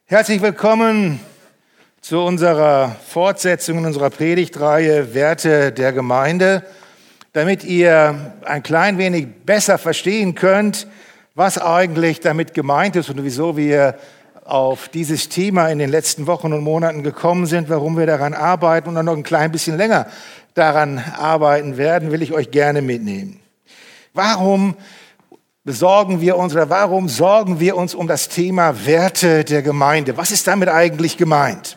Herzlich willkommen zu unserer Fortsetzung in unserer Predigtreihe Werte der Gemeinde. Damit ihr ein klein wenig besser verstehen könnt, was eigentlich damit gemeint ist und wieso wir auf dieses Thema in den letzten Wochen und Monaten gekommen sind, warum wir daran arbeiten und dann noch ein klein bisschen länger daran arbeiten werden, will ich euch gerne mitnehmen. Warum sorgen wir uns um das Thema Werte der Gemeinde? Was ist damit eigentlich gemeint?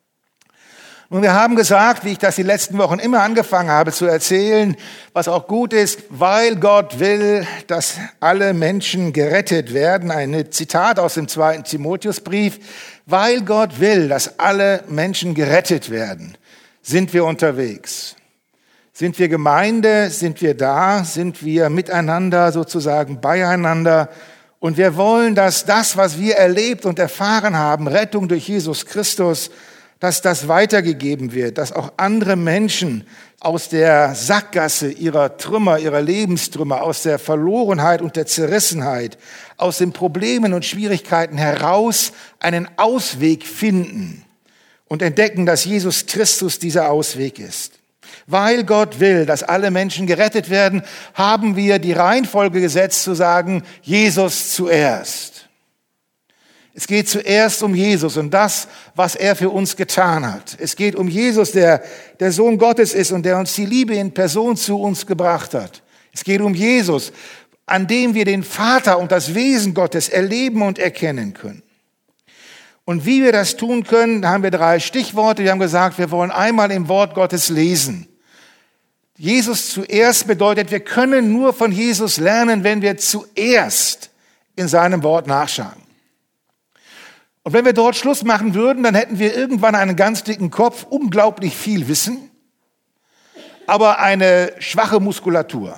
Und wir haben gesagt, wie ich das die letzten Wochen immer angefangen habe zu erzählen, was auch gut ist, weil Gott will, dass alle Menschen gerettet werden. Ein Zitat aus dem 2. Timotheusbrief. Weil Gott will, dass alle Menschen gerettet werden, sind wir unterwegs. Sind wir Gemeinde, sind wir da, sind wir miteinander, sozusagen beieinander. Und wir wollen, dass das, was wir erlebt und erfahren haben, Rettung durch Jesus Christus, dass das weitergegeben wird, dass auch andere Menschen aus der Sackgasse ihrer Trümmer, ihrer Lebenstrümmer, aus der Verlorenheit und der Zerrissenheit, aus den Problemen und Schwierigkeiten heraus einen Ausweg finden und entdecken, dass Jesus Christus dieser Ausweg ist. Weil Gott will, dass alle Menschen gerettet werden, haben wir die Reihenfolge gesetzt zu sagen, Jesus zuerst. Es geht zuerst um Jesus und das, was er für uns getan hat. Es geht um Jesus, der Sohn Gottes ist und der uns die Liebe in Person zu uns gebracht hat. Es geht um Jesus, an dem wir den Vater und das Wesen Gottes erleben und erkennen können. Und wie wir das tun können, da haben wir 3 Stichworte. Wir haben gesagt, wir wollen einmal im Wort Gottes lesen. Jesus zuerst bedeutet, wir können nur von Jesus lernen, wenn wir zuerst in seinem Wort nachschauen. Und wenn wir dort Schluss machen würden, dann hätten wir irgendwann einen ganz dicken Kopf, unglaublich viel Wissen, aber eine schwache Muskulatur.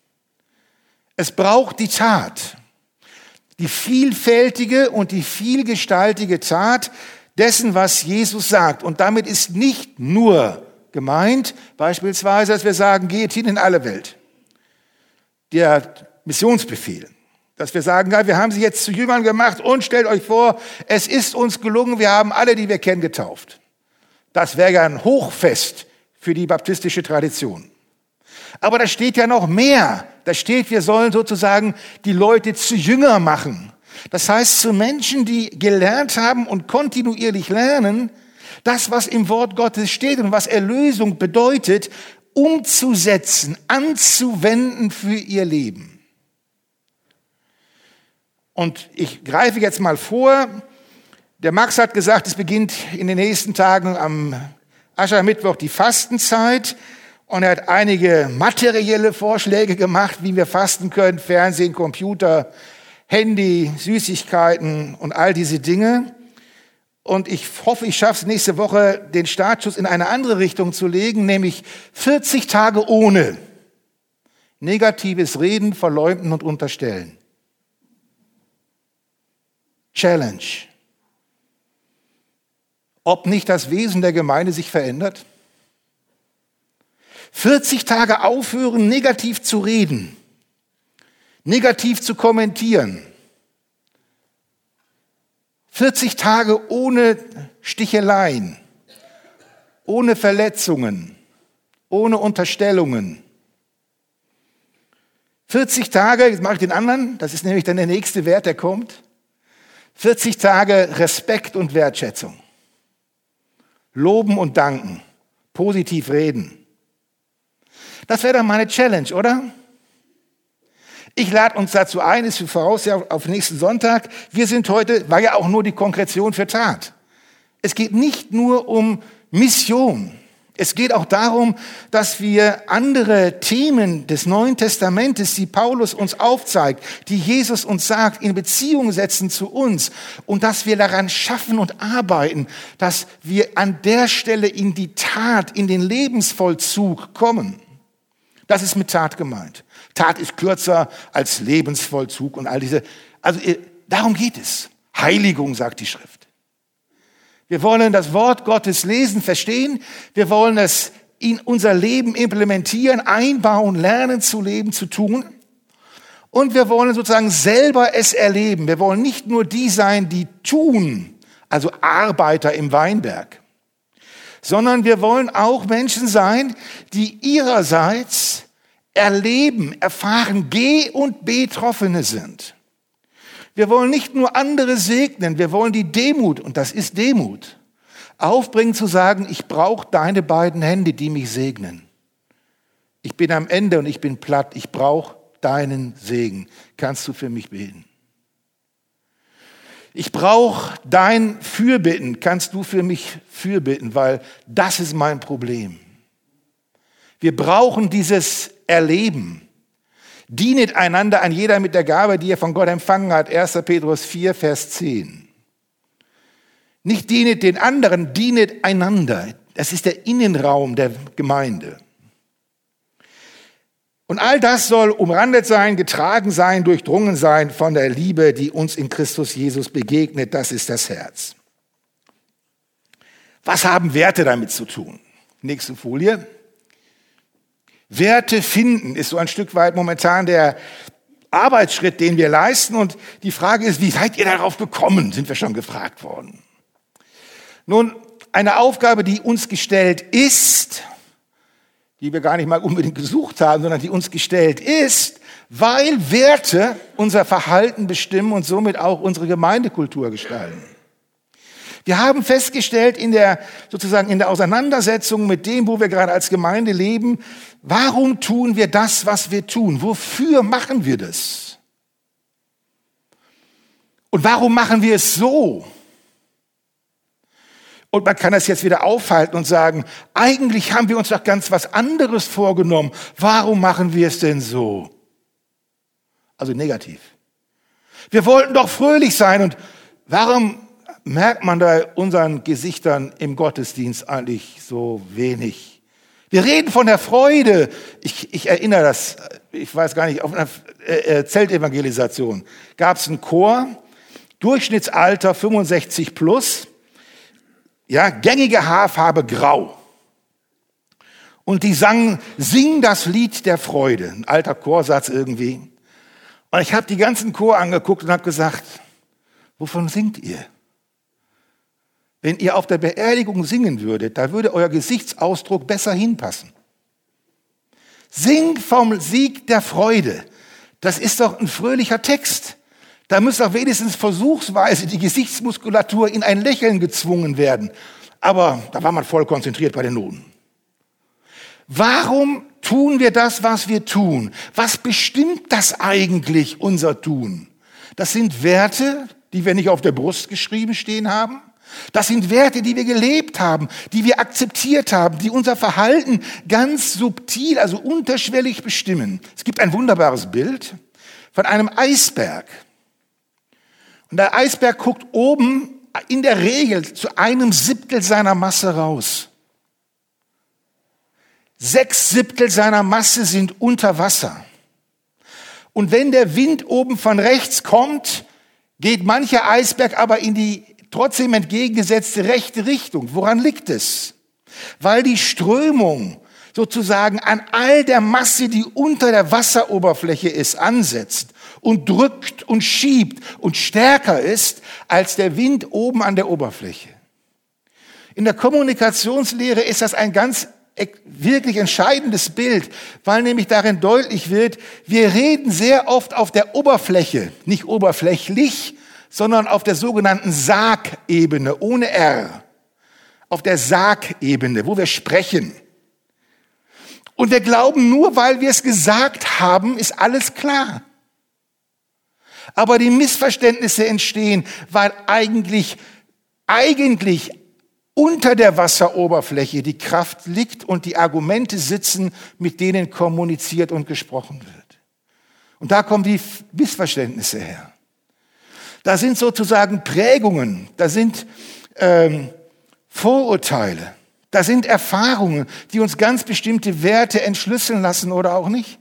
Es braucht die Tat, die vielfältige und die vielgestaltige Tat dessen, was Jesus sagt. Und damit ist nicht nur gemeint, beispielsweise, dass wir sagen, geht hin in alle Welt. Der Missionsbefehl. Dass wir sagen, wir haben sie jetzt zu Jüngern gemacht und stellt euch vor, es ist uns gelungen, wir haben alle, die wir kennen, getauft. Das wäre ja ein Hochfest für die baptistische Tradition. Aber da steht ja noch mehr. Da steht, wir sollen sozusagen die Leute zu Jünger machen. Das heißt, zu Menschen, die gelernt haben und kontinuierlich lernen, das, was im Wort Gottes steht und was Erlösung bedeutet, umzusetzen, anzuwenden für ihr Leben. Und ich greife jetzt mal vor. Der Max hat gesagt, es beginnt in den nächsten Tagen am Aschermittwoch die Fastenzeit. Und er hat einige materielle Vorschläge gemacht, wie wir fasten können. Fernsehen, Computer, Handy, Süßigkeiten und all diese Dinge. Und ich hoffe, ich schaffe es nächste Woche, den Startschuss in eine andere Richtung zu legen, nämlich 40 Tage ohne negatives Reden, Verleumden und Unterstellen. Challenge. Ob nicht das Wesen der Gemeinde sich verändert? 40 Tage aufhören, negativ zu reden, negativ zu kommentieren. 40 Tage ohne Sticheleien, ohne Verletzungen, ohne Unterstellungen. 40 Tage, jetzt mache ich den anderen, das ist nämlich dann der nächste Wert, der kommt. 40 Tage Respekt und Wertschätzung. Loben und danken. Positiv reden. Das wäre dann meine Challenge, oder? Ich lade uns dazu ein, ist für Voraussetzung auf nächsten Sonntag. Wir sind heute, war ja auch nur die Konkretion für Tat. Es geht nicht nur um Mission. Es geht auch darum, dass wir andere Themen des Neuen Testamentes, die Paulus uns aufzeigt, die Jesus uns sagt, in Beziehung setzen zu uns und dass wir daran schaffen und arbeiten, dass wir an der Stelle in die Tat, in den Lebensvollzug kommen. Das ist mit Tat gemeint. Tat ist kürzer als Lebensvollzug und all diese. Also darum geht es. Heiligung, sagt die Schrift. Wir wollen das Wort Gottes lesen, verstehen. Wir wollen es in unser Leben implementieren, einbauen, lernen zu leben, zu tun. Und wir wollen sozusagen selber es erleben. Wir wollen nicht nur die sein, die tun, also Arbeiter im Weinberg, sondern wir wollen auch Menschen sein, die ihrerseits erleben, erfahren, Geh- und Betroffene sind. Wir wollen nicht nur andere segnen, wir wollen die Demut, und das ist Demut, aufbringen zu sagen, ich brauche deine beiden Hände, die mich segnen. Ich bin am Ende und ich bin platt, ich brauche deinen Segen. Kannst du für mich beten? Ich brauche dein Fürbitten. Kannst du für mich fürbitten, weil das ist mein Problem. Wir brauchen dieses Erleben. Dienet einander an jeder mit der Gabe, die er von Gott empfangen hat. 1. Petrus 4, Vers 10. Nicht dienet den anderen, dienet einander. Das ist der Innenraum der Gemeinde. Und all das soll umrandet sein, getragen sein, durchdrungen sein von der Liebe, die uns in Christus Jesus begegnet. Das ist das Herz. Was haben Werte damit zu tun? Nächste Folie. Werte finden ist so ein Stück weit momentan der Arbeitsschritt, den wir leisten. Und die Frage ist, wie seid ihr darauf gekommen? Sind wir schon gefragt worden. Nun, eine Aufgabe, die uns gestellt ist, die wir gar nicht mal unbedingt gesucht haben, sondern die uns gestellt ist, weil Werte unser Verhalten bestimmen und somit auch unsere Gemeindekultur gestalten. Wir haben festgestellt in der Auseinandersetzung mit dem, wo wir gerade als Gemeinde leben, warum tun wir das, was wir tun? Wofür machen wir das? Und warum machen wir es so? Und man kann das jetzt wieder aufhalten und sagen, eigentlich haben wir uns doch ganz was anderes vorgenommen. Warum machen wir es denn so? Also negativ. Wir wollten doch fröhlich sein. Und warum merkt man da unseren Gesichtern im Gottesdienst eigentlich so wenig? Wir reden von der Freude. Ich erinnere das, ich weiß gar nicht, auf einer Zeltevangelisation gab es einen Chor, Durchschnittsalter 65 plus. Ja, gängige Haarfarbe grau. Und die singen das Lied der Freude. Ein alter Chorsatz irgendwie. Und ich habe die ganzen Chor angeguckt und habe gesagt, wovon singt ihr? Wenn ihr auf der Beerdigung singen würdet, da würde euer Gesichtsausdruck besser hinpassen. Singt vom Sieg der Freude. Das ist doch ein fröhlicher Text. Da muss doch wenigstens versuchsweise die Gesichtsmuskulatur in ein Lächeln gezwungen werden. Aber da war man voll konzentriert bei den Noten. Warum tun wir das, was wir tun? Was bestimmt das eigentlich, unser Tun? Das sind Werte, die wir nicht auf der Brust geschrieben stehen haben. Das sind Werte, die wir gelebt haben, die wir akzeptiert haben, die unser Verhalten ganz subtil, also unterschwellig bestimmen. Es gibt ein wunderbares Bild von einem Eisberg. Und der Eisberg guckt oben in der Regel zu 1/7 seiner Masse raus. 6/7 seiner Masse sind unter Wasser. Und wenn der Wind oben von rechts kommt, geht mancher Eisberg aber in die trotzdem entgegengesetzte rechte Richtung. Woran liegt es? Weil die Strömung sozusagen an all der Masse, die unter der Wasseroberfläche ist, ansetzt und drückt und schiebt und stärker ist als der Wind oben an der Oberfläche. In der Kommunikationslehre ist das ein ganz wirklich entscheidendes Bild, weil nämlich darin deutlich wird, wir reden sehr oft auf der Oberfläche, nicht oberflächlich, sondern auf der sogenannten Sagebene, ohne R. Auf der Sagebene, wo wir sprechen. Und wir glauben, nur weil wir es gesagt haben, ist alles klar. Aber die Missverständnisse entstehen, weil eigentlich unter der Wasseroberfläche die Kraft liegt und die Argumente sitzen, mit denen kommuniziert und gesprochen wird. Und da kommen die Missverständnisse her. Da sind sozusagen Prägungen, da sind Vorurteile, da sind Erfahrungen, die uns ganz bestimmte Werte entschlüsseln lassen oder auch nicht.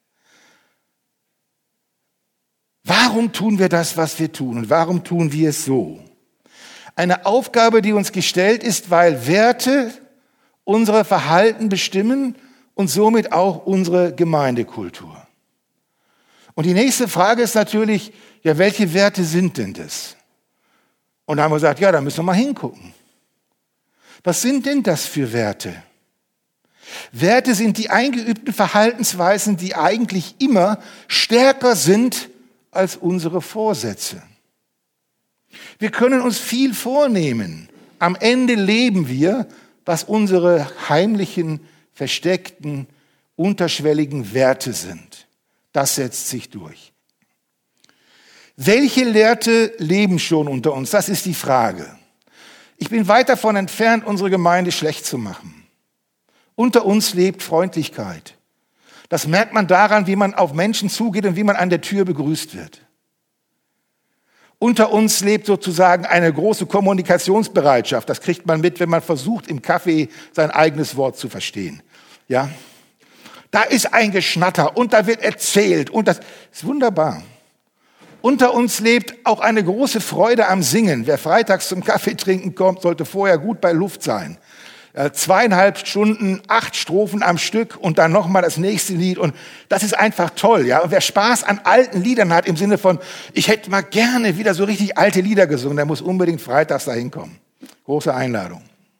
Warum tun wir das, was wir tun? Und warum tun wir es so? Eine Aufgabe, die uns gestellt ist, weil Werte unsere Verhalten bestimmen und somit auch unsere Gemeindekultur. Und die nächste Frage ist natürlich, ja, welche Werte sind denn das? Und da haben wir gesagt, ja, da müssen wir mal hingucken. Was sind denn das für Werte? Werte sind die eingeübten Verhaltensweisen, die eigentlich immer stärker sind als unsere Vorsätze. Wir können uns viel vornehmen. Am Ende leben wir, was unsere heimlichen, versteckten, unterschwelligen Werte sind. Das setzt sich durch. Welche Werte leben schon unter uns? Das ist die Frage. Ich bin weit davon entfernt, unsere Gemeinde schlecht zu machen. Unter uns lebt Freundlichkeit. Das merkt man daran, wie man auf Menschen zugeht und wie man an der Tür begrüßt wird. Unter uns lebt sozusagen eine große Kommunikationsbereitschaft. Das kriegt man mit, wenn man versucht, im Café sein eigenes Wort zu verstehen. Ja? Da ist ein Geschnatter und da wird erzählt und das ist wunderbar. Unter uns lebt auch eine große Freude am Singen. Wer freitags zum Kaffee trinken kommt, sollte vorher gut bei Luft sein. 2,5 Stunden, 8 Strophen am Stück und dann nochmal das nächste Lied. Und das ist einfach toll. Ja? Und wer Spaß an alten Liedern hat, im Sinne von, ich hätte mal gerne wieder so richtig alte Lieder gesungen, der muss unbedingt freitags dahin kommen. Große Einladung.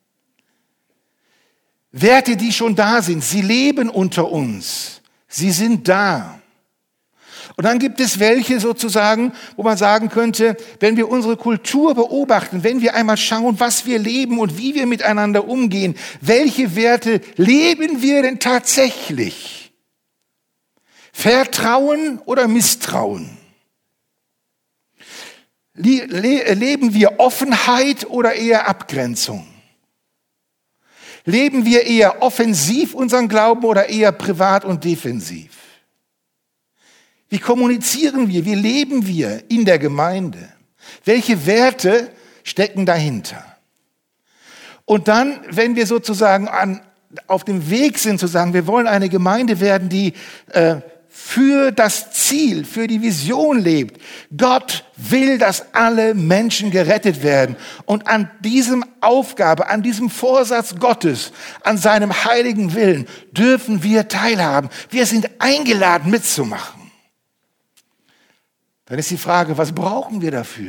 Werte, die schon da sind, sie leben unter uns. Sie sind da. Und dann gibt es welche sozusagen, wo man sagen könnte, wenn wir unsere Kultur beobachten, wenn wir einmal schauen, was wir leben und wie wir miteinander umgehen, welche Werte leben wir denn tatsächlich? Vertrauen oder Misstrauen? Leben wir Offenheit oder eher Abgrenzung? Leben wir eher offensiv unseren Glauben oder eher privat und defensiv? Wie kommunizieren wir? Wie leben wir in der Gemeinde? Welche Werte stecken dahinter? Und dann, wenn wir sozusagen auf dem Weg sind, zu sagen, wir wollen eine Gemeinde werden, die für das Ziel, für die Vision lebt. Gott will, dass alle Menschen gerettet werden. Und an diesem Aufgabe, an diesem Vorsatz Gottes, an seinem heiligen Willen dürfen wir teilhaben. Wir sind eingeladen mitzumachen. Dann ist die Frage, was brauchen wir dafür?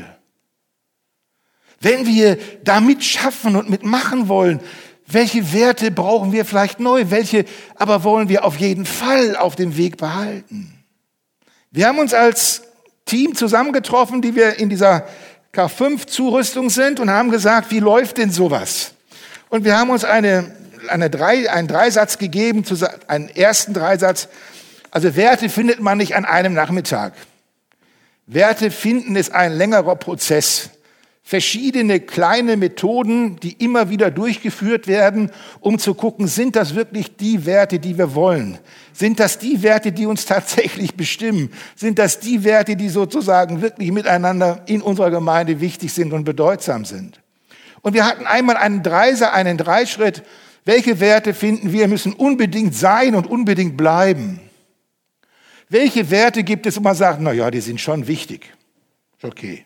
Wenn wir da mitschaffen und mitmachen wollen, welche Werte brauchen wir vielleicht neu? Welche aber wollen wir auf jeden Fall auf dem Weg behalten? Wir haben uns als Team zusammengetroffen, die wir in dieser K5-Zurüstung sind und haben gesagt, wie läuft denn sowas? Und wir haben uns einen Dreisatz gegeben, einen ersten Dreisatz. Also Werte findet man nicht an einem Nachmittag. Werte finden ist ein längerer Prozess. Verschiedene kleine Methoden, die immer wieder durchgeführt werden, um zu gucken, sind das wirklich die Werte, die wir wollen? Sind das die Werte, die uns tatsächlich bestimmen? Sind das die Werte, die sozusagen wirklich miteinander in unserer Gemeinde wichtig sind und bedeutsam sind? Und wir hatten einmal einen Dreischritt. Welche Werte finden wir, müssen unbedingt sein und unbedingt bleiben? Welche Werte gibt es, wo man sagt, na ja, die sind schon wichtig. Ist okay.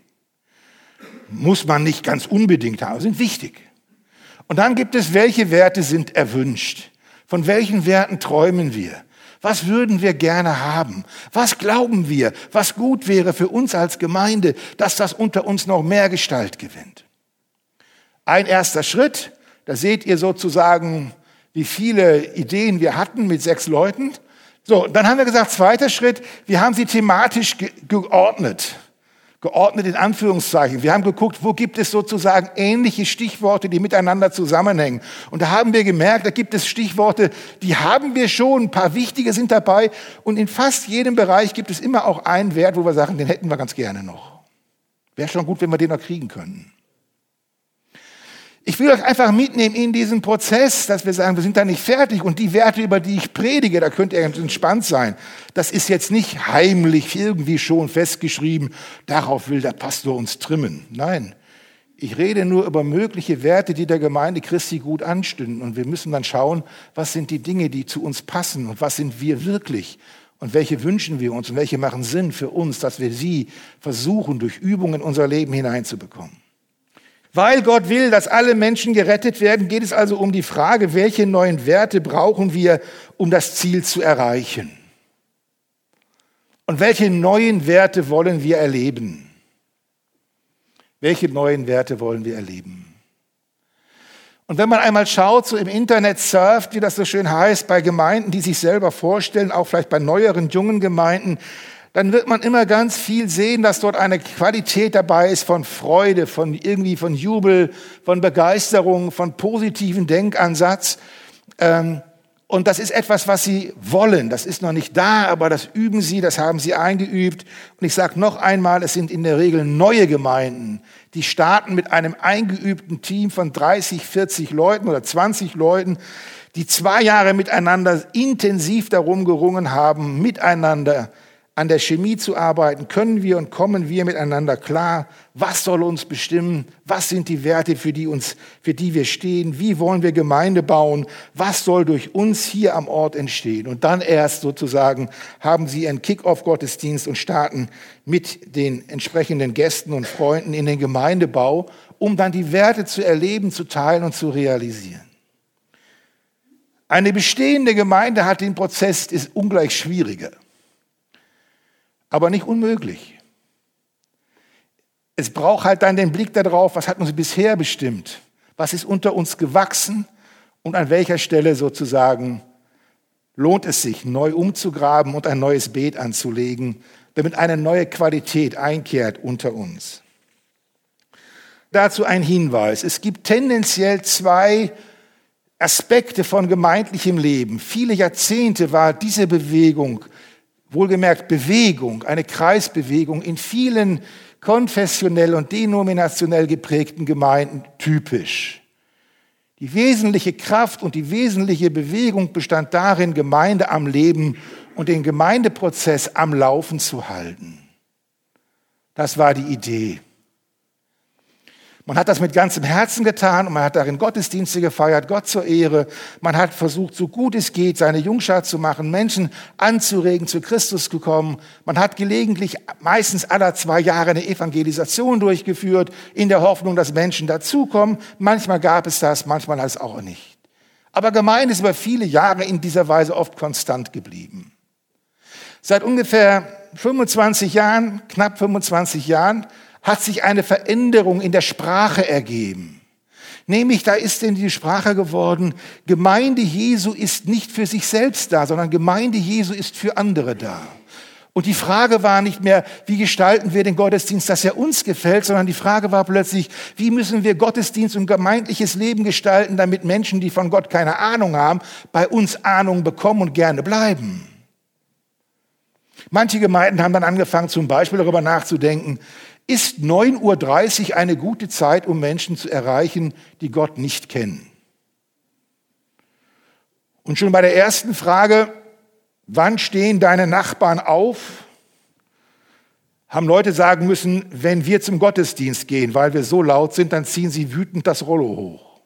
Muss man nicht ganz unbedingt haben, sind wichtig. Und dann gibt es, welche Werte sind erwünscht? Von welchen Werten träumen wir? Was würden wir gerne haben? Was glauben wir, was gut wäre für uns als Gemeinde, dass das unter uns noch mehr Gestalt gewinnt? Ein erster Schritt, da seht ihr sozusagen, wie viele Ideen wir hatten mit 6 Leuten. So, dann haben wir gesagt, zweiter Schritt, wir haben sie thematisch geordnet. Geordnet in Anführungszeichen. Wir haben geguckt, wo gibt es sozusagen ähnliche Stichworte, die miteinander zusammenhängen. Und da haben wir gemerkt, da gibt es Stichworte, die haben wir schon, ein paar wichtige sind dabei. Und in fast jedem Bereich gibt es immer auch einen Wert, wo wir sagen, den hätten wir ganz gerne noch. Wäre schon gut, wenn wir den noch kriegen könnten. Ich will euch einfach mitnehmen in diesen Prozess, dass wir sagen, wir sind da nicht fertig und die Werte, über die ich predige, da könnt ihr ganz entspannt sein. Das ist jetzt nicht heimlich irgendwie schon festgeschrieben, darauf will der Pastor uns trimmen. Nein, ich rede nur über mögliche Werte, die der Gemeinde Christi gut anstünden. Und wir müssen dann schauen, was sind die Dinge, die zu uns passen und was sind wir wirklich und welche wünschen wir uns und welche machen Sinn für uns, dass wir sie versuchen, durch Übungen in unser Leben hineinzubekommen. Weil Gott will, dass alle Menschen gerettet werden, geht es also um die Frage, welche neuen Werte brauchen wir, um das Ziel zu erreichen? Und welche neuen Werte wollen wir erleben? Welche neuen Werte wollen wir erleben? Und wenn man einmal schaut, so im Internet surft, wie das so schön heißt, bei Gemeinden, die sich selber vorstellen, auch vielleicht bei neueren, jungen Gemeinden, dann wird man immer ganz viel sehen, dass dort eine Qualität dabei ist von Freude, von Jubel, von Begeisterung, von positiven Denkansatz. Und das ist etwas, was sie wollen. Das ist noch nicht da, aber das üben sie, das haben sie eingeübt. Und ich sage noch einmal, es sind in der Regel neue Gemeinden, die starten mit einem eingeübten Team von 30, 40 Leuten oder 20 Leuten, die 2 Jahre miteinander intensiv darum gerungen haben, miteinander an der Chemie zu arbeiten. Können wir und kommen wir miteinander klar? Was soll uns bestimmen? Was sind die Werte, für die wir stehen? Wie wollen wir Gemeinde bauen? Was soll durch uns hier am Ort entstehen? Und dann erst sozusagen haben sie einen Kick-off-Gottesdienst und starten mit den entsprechenden Gästen und Freunden in den Gemeindebau, um dann die Werte zu erleben, zu teilen und zu realisieren. Eine bestehende Gemeinde hat den Prozess, ist ungleich schwieriger. Aber nicht unmöglich. Es braucht halt dann den Blick darauf, was hat uns bisher bestimmt? Was ist unter uns gewachsen? Und an welcher Stelle sozusagen lohnt es sich, neu umzugraben und ein neues Beet anzulegen, damit eine neue Qualität einkehrt unter uns? Dazu ein Hinweis. Es gibt tendenziell 2 Aspekte von gemeindlichem Leben. Viele Jahrzehnte war diese Bewegung, wohlgemerkt Bewegung, eine Kreisbewegung in vielen konfessionell und denominationell geprägten Gemeinden typisch. Die wesentliche Kraft und die wesentliche Bewegung bestand darin, Gemeinde am Leben und den Gemeindeprozess am Laufen zu halten. Das war die Idee. Man hat das mit ganzem Herzen getan und man hat darin Gottesdienste gefeiert, Gott zur Ehre. Man hat versucht, so gut es geht, seine Jungschar zu machen, Menschen anzuregen, zu Christus zu kommen. Man hat gelegentlich, meistens alle 2 Jahre, eine Evangelisation durchgeführt, in der Hoffnung, dass Menschen dazukommen. Manchmal gab es das, manchmal hat es auch nicht. Aber Gemeinde ist über viele Jahre in dieser Weise oft konstant geblieben. Seit ungefähr 25 Jahren, knapp 25 Jahren, hat sich eine Veränderung in der Sprache ergeben. Nämlich, da ist denn die Sprache geworden, Gemeinde Jesu ist nicht für sich selbst da, sondern Gemeinde Jesu ist für andere da. Und die Frage war nicht mehr, wie gestalten wir den Gottesdienst, dass er uns gefällt, sondern die Frage war plötzlich, wie müssen wir Gottesdienst und gemeindliches Leben gestalten, damit Menschen, die von Gott keine Ahnung haben, bei uns Ahnung bekommen und gerne bleiben. Manche Gemeinden haben dann angefangen, zum Beispiel darüber nachzudenken, ist 9:30 Uhr eine gute Zeit, um Menschen zu erreichen, die Gott nicht kennen? Und schon bei der ersten Frage, wann stehen deine Nachbarn auf, haben Leute sagen müssen, wenn wir zum Gottesdienst gehen, weil wir so laut sind, dann ziehen sie wütend das Rollo hoch.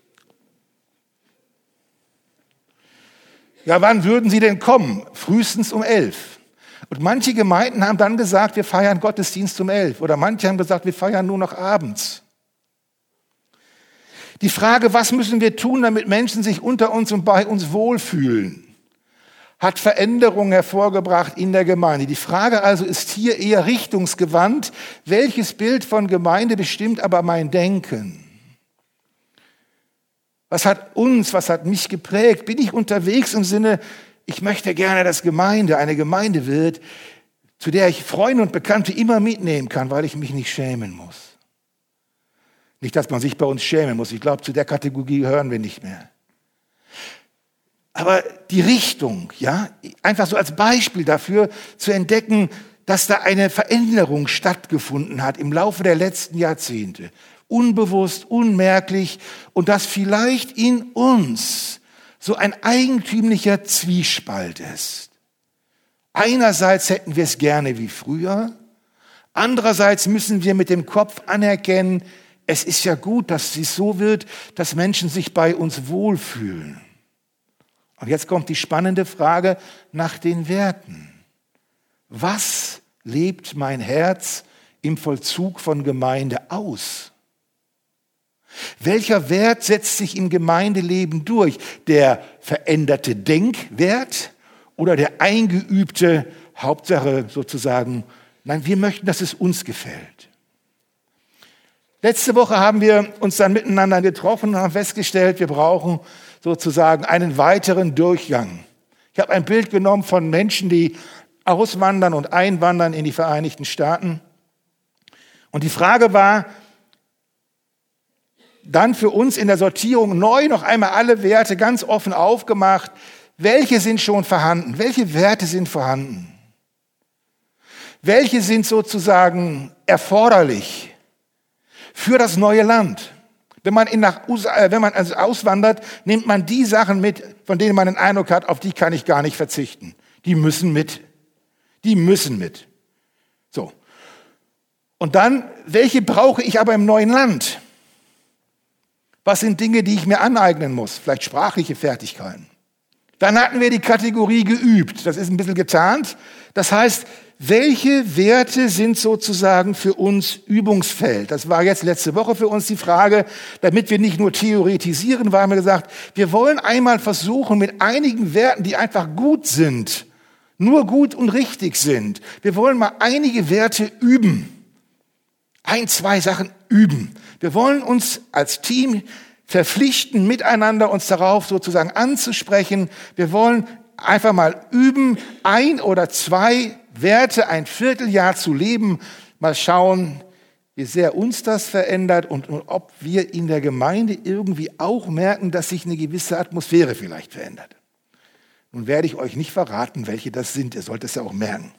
Ja, wann würden sie denn kommen? Frühestens um 11. Und manche Gemeinden haben dann gesagt, wir feiern Gottesdienst um 11. Oder manche haben gesagt, wir feiern nur noch abends. Die Frage, was müssen wir tun, damit Menschen sich unter uns und bei uns wohlfühlen, hat Veränderungen hervorgebracht in der Gemeinde. Die Frage also ist hier eher richtungsgewandt. Welches Bild von Gemeinde bestimmt aber mein Denken? Was hat mich geprägt? Bin ich unterwegs im Sinne, ich möchte gerne, dass Gemeinde eine Gemeinde wird, zu der ich Freunde und Bekannte immer mitnehmen kann, weil ich mich nicht schämen muss. Nicht, dass man sich bei uns schämen muss. Ich glaube, zu der Kategorie gehören wir nicht mehr. Aber die Richtung, ja, einfach so als Beispiel dafür zu entdecken, dass da eine Veränderung stattgefunden hat im Laufe der letzten Jahrzehnte. Unbewusst, unmerklich und dass vielleicht in uns so ein eigentümlicher Zwiespalt ist. Einerseits hätten wir es gerne wie früher, andererseits müssen wir mit dem Kopf anerkennen, es ist ja gut, dass es so wird, dass Menschen sich bei uns wohlfühlen. Und jetzt kommt die spannende Frage nach den Werten. Was lebt mein Herz im Vollzug von Gemeinde aus? Welcher Wert setzt sich im Gemeindeleben durch? Der veränderte Denkwert oder der eingeübte, Hauptsache sozusagen, nein, wir möchten, dass es uns gefällt. Letzte Woche haben wir uns dann miteinander getroffen und haben festgestellt, wir brauchen sozusagen einen weiteren Durchgang. Ich habe ein Bild genommen von Menschen, die auswandern und einwandern in die Vereinigten Staaten. Und die Frage war dann für uns in der Sortierung neu noch einmal alle Werte ganz offen aufgemacht. Welche sind schon vorhanden? Welche Werte sind vorhanden? Welche sind sozusagen erforderlich für das neue Land? Wenn man also auswandert, nimmt man die Sachen mit, von denen man den Eindruck hat, auf die kann ich gar nicht verzichten. Die müssen mit. Die müssen mit. So. Und dann, welche brauche ich aber im neuen Land? Was sind Dinge, die ich mir aneignen muss? Vielleicht sprachliche Fertigkeiten. Dann hatten wir die Kategorie geübt. Das ist ein bisschen getarnt. Das heißt, welche Werte sind sozusagen für uns Übungsfeld? Das war jetzt letzte Woche für uns die Frage, damit wir nicht nur theoretisieren, haben wir gesagt, wir wollen einmal versuchen, mit einigen Werten, die einfach gut sind, nur gut und richtig sind. Wir wollen mal einige Werte üben. 1, 2 Sachen üben. Wir wollen uns als Team verpflichten, miteinander uns darauf sozusagen anzusprechen. Wir wollen einfach mal üben, 1 oder 2 Werte ein Vierteljahr zu leben. Mal schauen, wie sehr uns das verändert und ob wir in der Gemeinde irgendwie auch merken, dass sich eine gewisse Atmosphäre vielleicht verändert. Nun werde ich euch nicht verraten, welche das sind. Ihr sollt es ja auch merken.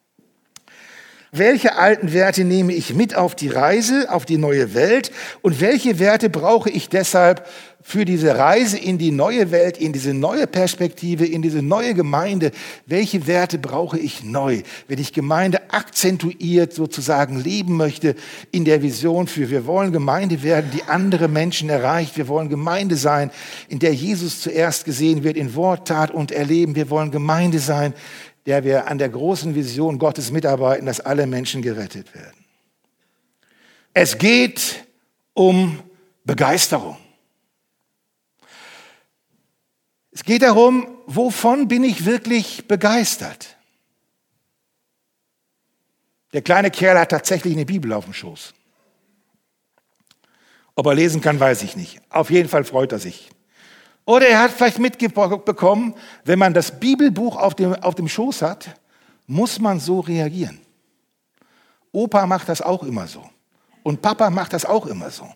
Welche alten Werte nehme ich mit auf die Reise, auf die neue Welt? Und welche Werte brauche ich deshalb für diese Reise in die neue Welt, in diese neue Perspektive, in diese neue Gemeinde? Welche Werte brauche ich neu, wenn ich Gemeinde akzentuiert sozusagen leben möchte in der Vision für, wir wollen Gemeinde werden, die andere Menschen erreicht. Wir wollen Gemeinde sein, in der Jesus zuerst gesehen wird, in Wort, Tat und Erleben. Wir wollen Gemeinde sein, der wir an der großen Vision Gottes mitarbeiten, dass alle Menschen gerettet werden. Es geht um Begeisterung. Es geht darum, wovon bin ich wirklich begeistert? Der kleine Kerl hat tatsächlich eine Bibel auf dem Schoß. Ob er lesen kann, weiß ich nicht. Auf jeden Fall freut er sich. Oder er hat vielleicht mitbekommen, wenn man das Bibelbuch auf dem Schoß hat, muss man so reagieren. Opa macht das auch immer so. Und Papa macht das auch immer so.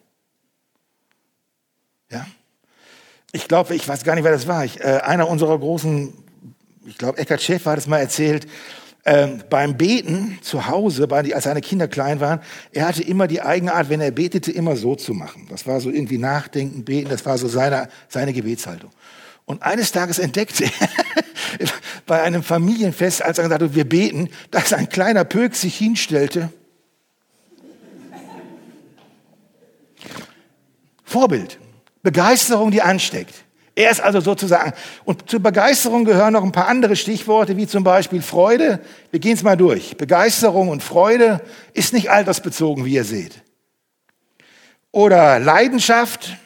Ja? Ich glaube, ich weiß gar nicht, wer das war. Einer unserer großen, ich glaube, Eckhard Schäfer hat es mal erzählt, beim Beten zu Hause, als seine Kinder klein waren, er hatte immer die eigene Art, wenn er betete, immer so zu machen. Das war so irgendwie Nachdenken, Beten, das war so seine Gebetshaltung. Und eines Tages entdeckte er bei einem Familienfest, als er gesagt hat, wir beten, dass ein kleiner Pöck sich hinstellte. Vorbild, Begeisterung, die ansteckt. Er ist also sozusagen, und zur Begeisterung gehören noch ein paar andere Stichworte, wie zum Beispiel Freude. Wir gehen es mal durch. Begeisterung und Freude ist nicht altersbezogen, wie ihr seht. Oder Leidenschaft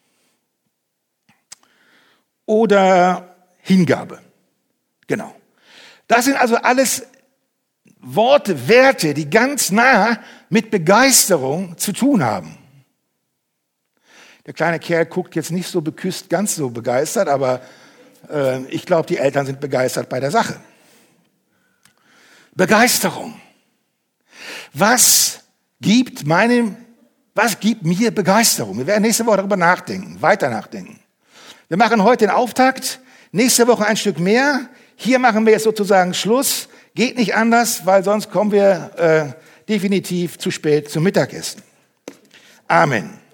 oder Hingabe. Genau. Das sind also alles Worte, Werte, die ganz nah mit Begeisterung zu tun haben. Der kleine Kerl guckt jetzt nicht so beküsst, ganz so begeistert, aber ich glaube, die Eltern sind begeistert bei der Sache. Begeisterung. Was gibt mir Begeisterung? Wir werden nächste Woche darüber nachdenken, weiter nachdenken. Wir machen heute den Auftakt, nächste Woche ein Stück mehr. Hier machen wir jetzt sozusagen Schluss. Geht nicht anders, weil sonst kommen wir definitiv zu spät zum Mittagessen. Amen.